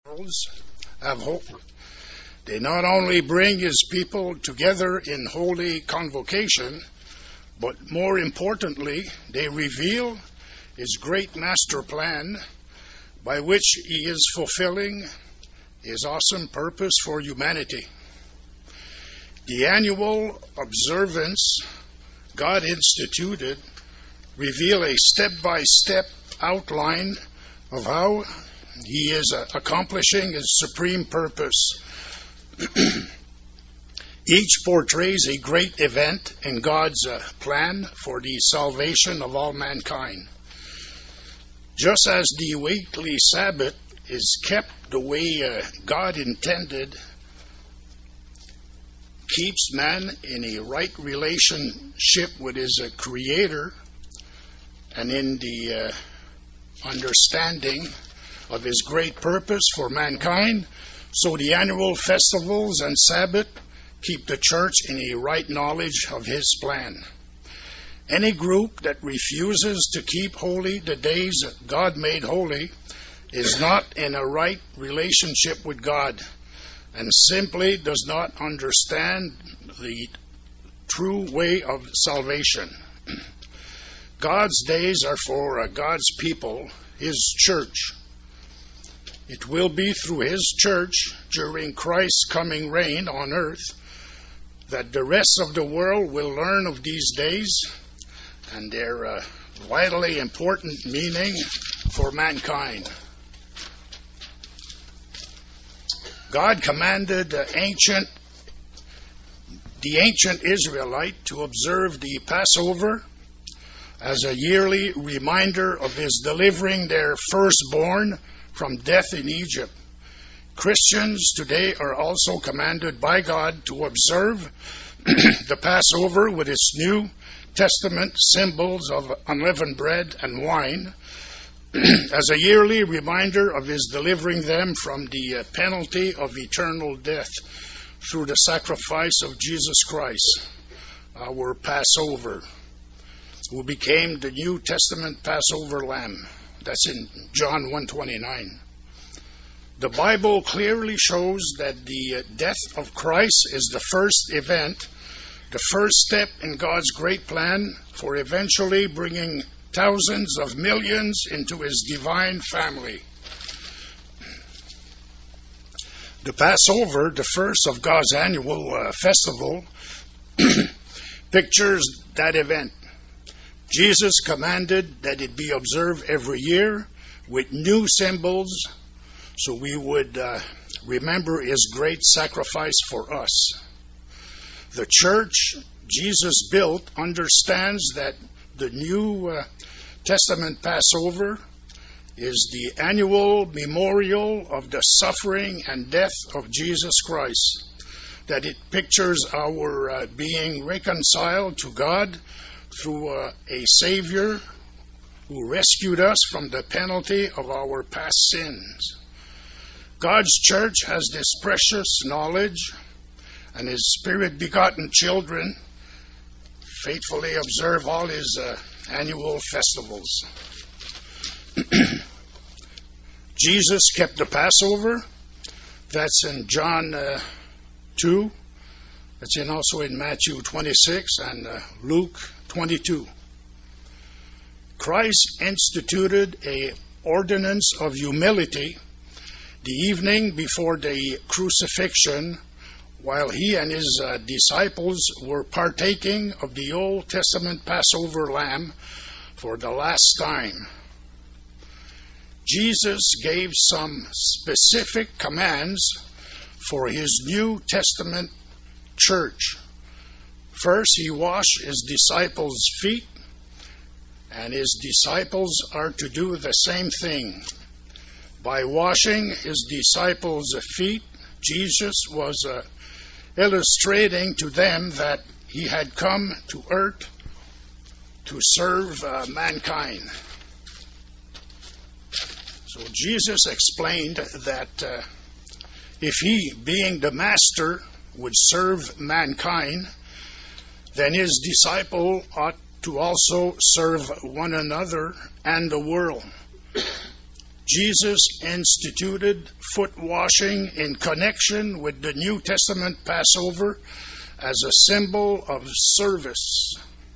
worlds have hope. They not only bring his people together in holy convocation, but more importantly, they reveal his great master plan by which he is fulfilling his awesome purpose for humanity. The annual observance God instituted reveal a step-by-step outline of how he is accomplishing his supreme purpose. Each portrays a great event in God's plan for the salvation of all mankind. Just as the weekly Sabbath is kept the way God intended, keeps man in a right relationship with his Creator and in the understanding of his great purpose for mankind, so the annual festivals and Sabbath keep the church in a right knowledge of his plan. Any group that refuses to keep holy the days God made holy is not in a right relationship with God and simply does not understand the true way of salvation. God's days are for God's people, his church. It will be through his church during Christ's coming reign on earth that the rest of the world will learn of these days and their vitally important meaning for mankind. God commanded the ancient Israelite to observe the Passover as a yearly reminder of his delivering their firstborn from death in Egypt. Christians today are also commanded by God to observe the Passover with its New Testament symbols of unleavened bread and wine as a yearly reminder of his delivering them from the penalty of eternal death through the sacrifice of Jesus Christ, our Passover, who became the New Testament Passover lamb. That's in John 1:29. The Bible clearly shows that the death of Christ is the first event, the first step in God's great plan for eventually bringing thousands of millions into his divine family. The Passover, the first of God's annual festival, pictures that event. Jesus commanded that it be observed every year with new symbols so we would remember his great sacrifice for us. The church Jesus built understands that the New Testament Passover is the annual memorial of the suffering and death of Jesus Christ, that it pictures our being reconciled to God through a Savior who rescued us from the penalty of our past sins. God's church has this precious knowledge, and his Spirit-begotten children faithfully observe all his annual festivals. Jesus kept the Passover. That's in John 2. That's also in Matthew 26 and Luke 22. Christ instituted an ordinance of humility the evening before the crucifixion, while he and his disciples were partaking of the Old Testament Passover lamb for the last time. Jesus gave some specific commands for his New Testament church. First, he washed his disciples' feet, and his disciples are to do the same thing. By washing his disciples' feet, Jesus was illustrating to them that he had come to earth to serve mankind. So Jesus explained that if he, being the master, would serve mankind, then his disciple ought to also serve one another and the world. Jesus instituted foot washing in connection with the New Testament Passover as a symbol of service.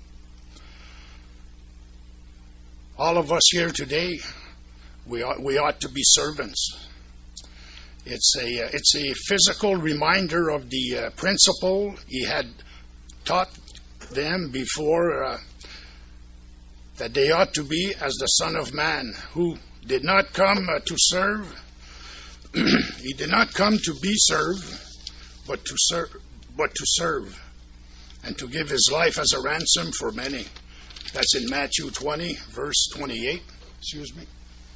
All of us here today, we ought to be servants. It's a physical reminder of the principle he had taught them before, that they ought to be as the Son of Man, who did not come to serve. He did not come to be served, but to serve, and to give his life as a ransom for many. That's in Matthew 20, verse 28. Excuse me.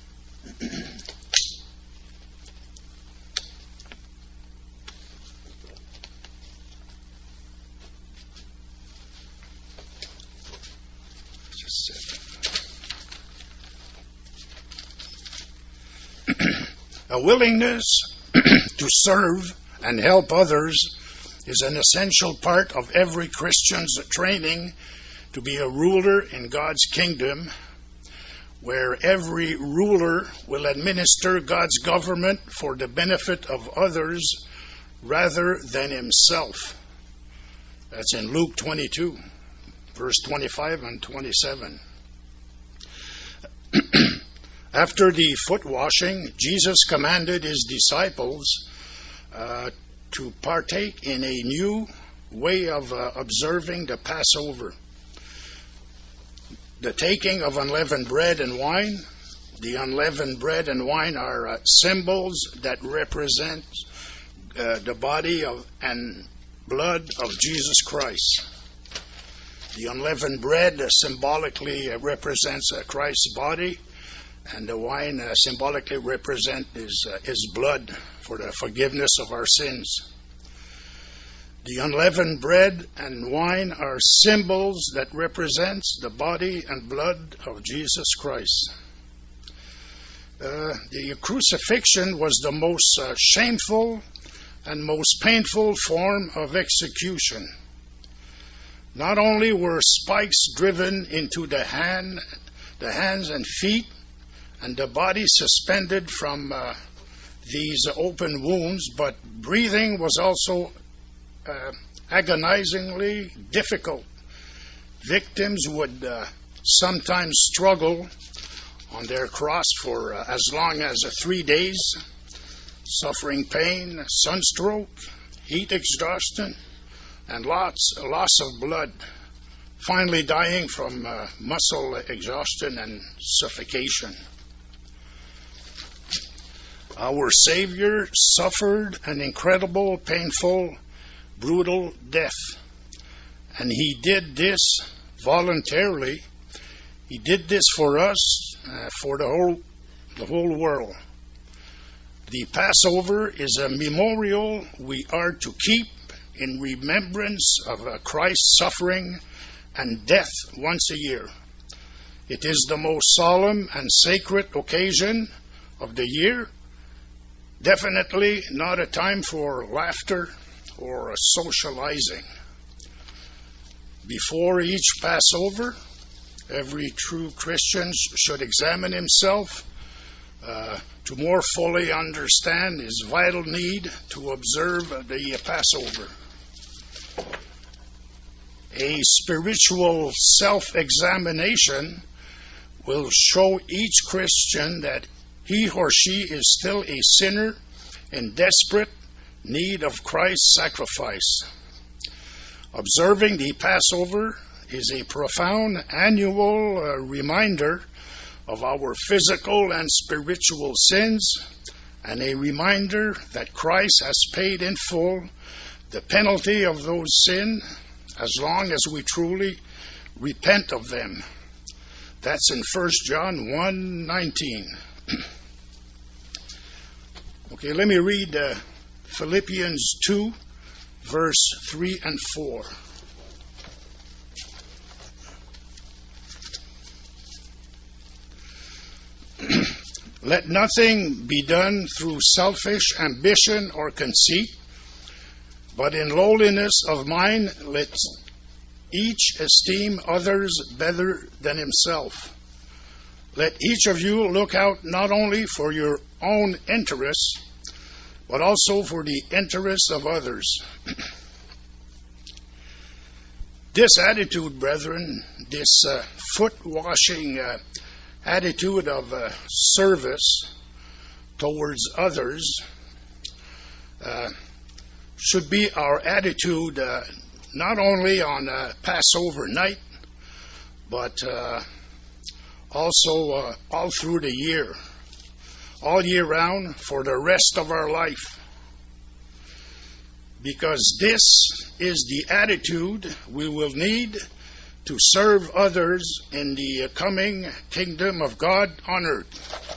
A willingness to serve and help others is an essential part of every Christian's training to be a ruler in God's kingdom, where every ruler will administer God's government for the benefit of others rather than himself. That's in Luke 22, verse 25 and 27. After the foot washing, Jesus commanded his disciples to partake in a new way of observing the Passover. The taking of unleavened bread and wine. The unleavened bread and wine are symbols that represent the body and blood of Jesus Christ. The unleavened bread symbolically represents Christ's body, and the wine symbolically represents his blood for the forgiveness of our sins. The unleavened bread and wine are symbols that represent the body and blood of Jesus Christ. The crucifixion was the most shameful and most painful form of execution. Not only were spikes driven into the hands and feet, and the body suspended from these open wounds, but breathing was also agonizingly difficult. Victims would sometimes struggle on their cross for as long as 3 days, suffering pain, sunstroke, heat exhaustion, and loss of blood, finally dying from muscle exhaustion and suffocation. Our Savior suffered an incredible, painful, brutal death, and he did this voluntarily. He did this for us, for the whole world. The Passover is a memorial we are to keep in remembrance of Christ's suffering and death once a year. It is the most solemn and sacred occasion of the year. Definitely not a time for laughter or socializing. Before each Passover, every true Christian should examine himself to more fully understand his vital need to observe the Passover. A spiritual self-examination will show each Christian that he or she is still a sinner in desperate need of Christ's sacrifice. Observing the Passover is a profound annual reminder of our physical and spiritual sins, and a reminder that Christ has paid in full the penalty of those sins as long as we truly repent of them. That's in 1 John 1:19. Okay, let me read Philippians 2, verse 3 and 4. Let nothing be done through selfish ambition or conceit, but in lowliness of mind let each esteem others better than himself. let each of you look out not only for your own interests, but also for the interests of others. This attitude, brethren, this foot-washing attitude of service towards others should be our attitude not only on Passover night, but also all through the year, all year round, for the rest of our life. Because this is the attitude we will need to serve others in the coming kingdom of God on earth.